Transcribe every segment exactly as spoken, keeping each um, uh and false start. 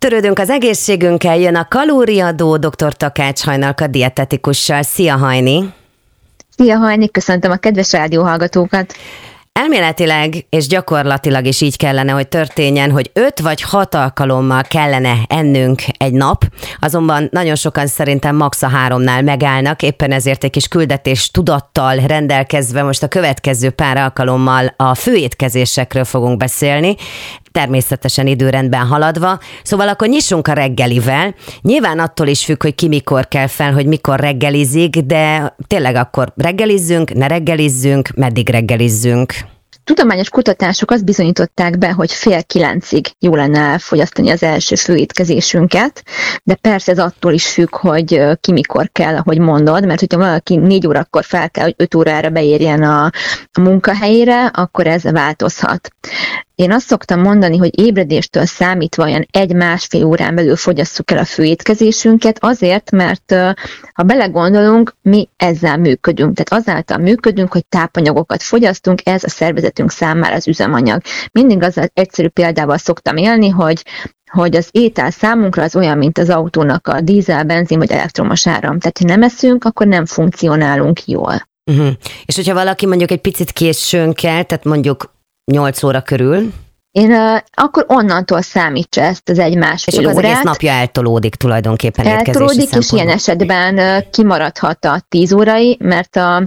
Törődünk az egészségünkkel, jön a kalóriadó dr. Takács Hajnalka dietetikussal. Szia, Hajni! Szia, Hajni! Köszöntöm a kedves rádióhallgatókat! Elméletileg és gyakorlatilag is így kellene, hogy történjen, hogy öt vagy hat alkalommal kellene ennünk egy nap, azonban nagyon sokan szerintem max a háromnál megállnak, éppen ezért egy kis küldetés tudattal rendelkezve most a következő pár alkalommal a főétkezésekről fogunk beszélni, természetesen időrendben haladva. Szóval akkor nyissunk a reggelivel. Nyilván attól is függ, hogy ki mikor kell fel, hogy mikor reggelizik, de tényleg akkor reggelizzünk, ne reggelizzünk, meddig reggelizzünk. Tudományos kutatások azt bizonyították be, hogy fél kilencig jó lenne elfogyasztani az első főétkezésünket, de persze ez attól is függ, hogy ki mikor kell, ahogy mondod, mert hogyha valaki négy órakor fel kell, hogy öt órára beérjen a, a munkahelyére, akkor ez változhat. Én azt szoktam mondani, hogy ébredéstől számítva olyan egy-másfél órán belül fogyasszuk el a főétkezésünket, azért, mert ha belegondolunk, mi ezzel működünk. Tehát azáltal működünk, hogy tápanyagokat fogyasztunk, ez a szervezetünk számára az üzemanyag. Mindig az egyszerű példával szoktam élni, hogy hogy az étel számunkra az olyan, mint az autónak a dízel, benzin vagy elektromos áram. Tehát, ha nem eszünk, akkor nem funkcionálunk jól. Uh-huh. És hogyha valaki mondjuk egy picit későn kell, tehát mondjuk nyolc óra körül. Én uh, akkor onnantól számítsa ezt az egy-másfél órát. És akkor az egész napja eltolódik tulajdonképpen étkezési Eltolódik, és ilyen esetben uh, kimaradhat a tíz órai, mert a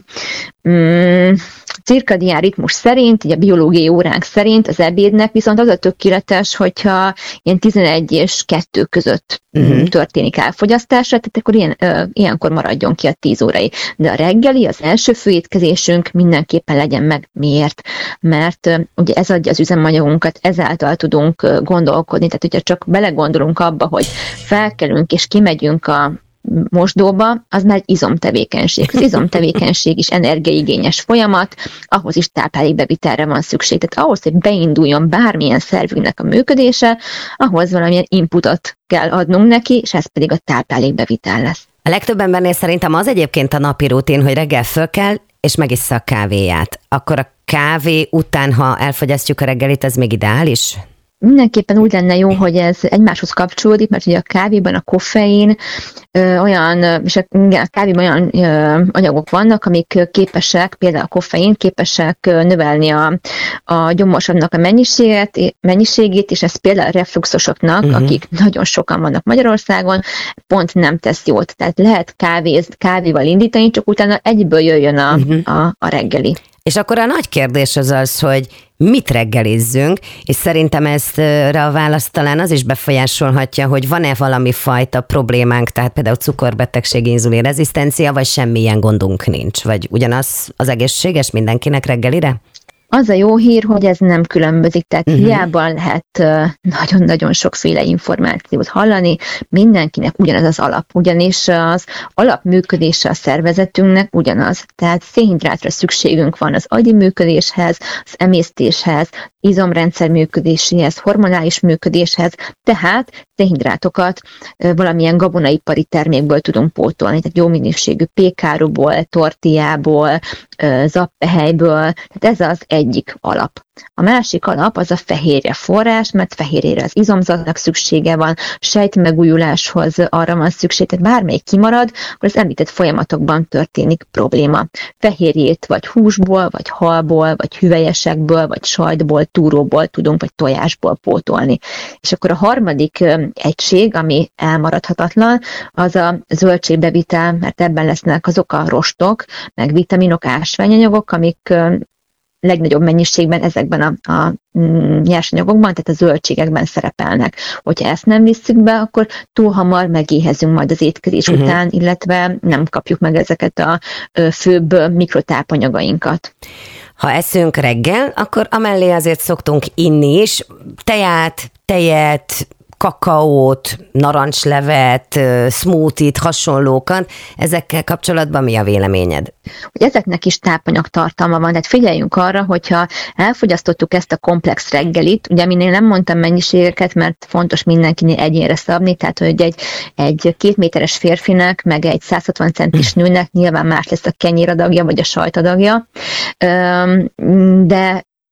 mm, cirkadián ritmus szerint, így a biológiai óránk szerint az ebédnek viszont az a tökéletes, hogyha ilyen tizenegy és kettő között uh-huh. történik elfogyasztásra, tehát akkor ilyen, uh, ilyenkor maradjon ki a tíz órai. De a reggeli, az első főétkezésünk mindenképpen legyen meg. Miért? Mert uh, ugye ez adja az üzemanyagunkat, ezáltal tudunk uh, gondolkodni, tehát hogyha csak belegondolunk abba, hogy felkelünk és kimegyünk a mosdóba, az már egy izomtevékenység. Az izomtevékenység is energiaigényes folyamat, ahhoz is táplálékbevitelre van szükség. Tehát ahhoz, hogy beinduljon bármilyen szervünknek a működése, ahhoz valamilyen inputot kell adnunk neki, és ez pedig a táplálékbevitel lesz. A legtöbb embernél szerintem az egyébként a napi rutin, hogy reggel föl kell, és megissza a kávéját. Akkor a kávé után, ha elfogyasztjuk a reggelit, ez még ideális? Mindenképpen úgy lenne jó, hogy ez egymáshoz kapcsolódik, mert ugye a kávéban a koffein ö, olyan, és a, igen, a kávéban olyan ö, anyagok vannak, amik képesek, például a koffein képesek ö, növelni a, a gyomorsadnak a mennyiségét, mennyiségét, és ez például a refluxosoknak, uh-huh. akik nagyon sokan vannak Magyarországon, pont nem tesz jót. Tehát lehet kávéz, kávéval indítani, csak utána egyből jöjjön a, uh-huh. a, a reggeli. És akkor a nagy kérdés az az, hogy mit reggelizzünk, és szerintem ezt a választ talán az is befolyásolhatja, hogy van-e valami fajta problémánk, tehát például cukorbetegség, inzulinrezisztencia, vagy semmilyen gondunk nincs, vagy ugyanaz az egészséges mindenkinek reggelire? Az a jó hír, hogy ez nem különbözik, tehát uh-huh. hiába lehet nagyon-nagyon sokféle információt hallani, mindenkinek ugyanaz az alap, ugyanis az alapműködése a szervezetünknek ugyanaz. Tehát szénhidrátra szükségünk van az agyi működéshez, az emésztéshez, izomrendszer működéséhez, hormonális működéshez, tehát szénhidrátokat valamilyen gabonaipari termékből tudunk pótolni, tehát jó minőségű pékáruból, tortillából, zappehelyből, tehát ez az egyik alap. A másik alap az a fehérje forrás, mert fehérjére az izomzatnak szüksége van, sejtmegújuláshoz arra van szükség, tehát bármelyik kimarad, akkor az említett folyamatokban történik probléma. Fehérjét vagy húsból, vagy halból, vagy hüvelyesekből, vagy sajtból, túróból tudunk, vagy tojásból pótolni. És akkor a harmadik egység, ami elmaradhatatlan, az a zöldségbevitel, mert ebben lesznek azok a rostok, meg vitaminok, ásványanyagok, amik legnagyobb mennyiségben ezekben a, a nyersanyagokban, tehát a zöldségekben szerepelnek. Hogyha ezt nem visszük be, akkor túl hamar megéhezünk majd az étkezés uh-huh. után, illetve nem kapjuk meg ezeket a főbb mikrotápanyagainkat. Ha eszünk reggel, akkor amellé azért szoktunk inni is, teját, tejet, kakaót, narancslevet, smoothie-t, hasonlókat. Ezekkel kapcsolatban mi a véleményed? Hogy ezeknek is tápanyag tartalma van, tehát figyeljünk arra, hogyha elfogyasztottuk ezt a komplex reggelit, ugye minél nem mondtam mennyiségeket, mert fontos mindenkinél egyénre szabni, tehát hogy egy, egy két méteres férfinek, meg egy száz hatvan centis nőnek nyilván más lesz a kenyéradagja, vagy a sajtadagja, de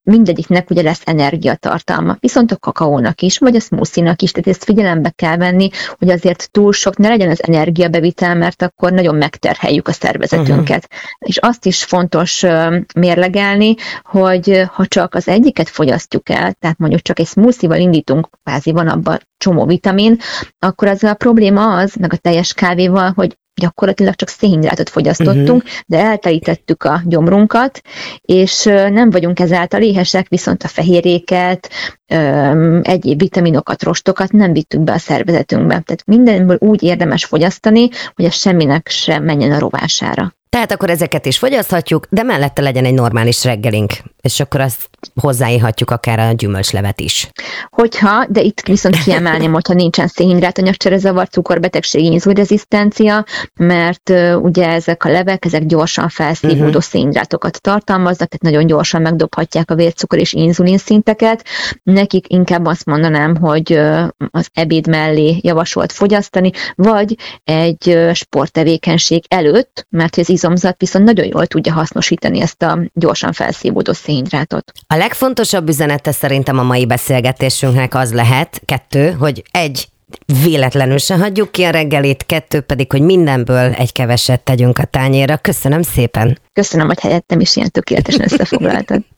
mindegyiknek ugye lesz energiatartalma, viszont a kakaónak is, vagy a smoothie-nak is, tehát ezt figyelembe kell venni, hogy azért túl sok ne legyen az energiabevitel, mert akkor nagyon megterheljük a szervezetünket. Uh-huh. És azt is fontos uh, mérlegelni, hogy ha csak az egyiket fogyasztjuk el, tehát mondjuk csak egy smoothie-val indítunk, kvázi van abban csomó vitamin, akkor az a probléma az, meg a teljes kávéval, hogy gyakorlatilag csak szénhidrátot fogyasztottunk, uh-huh. de eltelítettük a gyomrunkat, és nem vagyunk ezáltal éhesek, viszont a fehérjéket, egyéb vitaminokat, rostokat nem vittük be a szervezetünkbe. Tehát mindenből úgy érdemes fogyasztani, hogy ez semminek sem menjen a rovására. Tehát akkor ezeket is fogyaszthatjuk, de mellette legyen egy normális reggelink, és akkor azt hozzáírhatjuk akár a gyümölcslevet is. Hogyha, de itt viszont kiemelném, hogyha nincsen szénhidrát anyagcserezavar, cukorbetegség, inzulinrezisztencia, mert uh, ugye ezek a levek, ezek gyorsan felszívódó uh-huh. szénhidrátokat tartalmaznak, tehát nagyon gyorsan megdobhatják a vércukor és inzulin szinteket. Nekik inkább azt mondanám, hogy uh, az ebéd mellé javasolt fogyasztani, vagy egy uh, sporttevékenység előtt, mert az izomzat viszont nagyon jól tudja hasznosítani ezt a gyorsan felszívódó szénhidrátot. A legfontosabb üzenete szerintem a mai beszélgetésünknek az lehet, kettő, hogy egy, véletlenül se hagyjuk ki a reggelit, kettő pedig, hogy mindenből egy keveset tegyünk a tányérra. Köszönöm szépen! Köszönöm, hogy helyettem is ilyen tökéletesen összefoglaltad.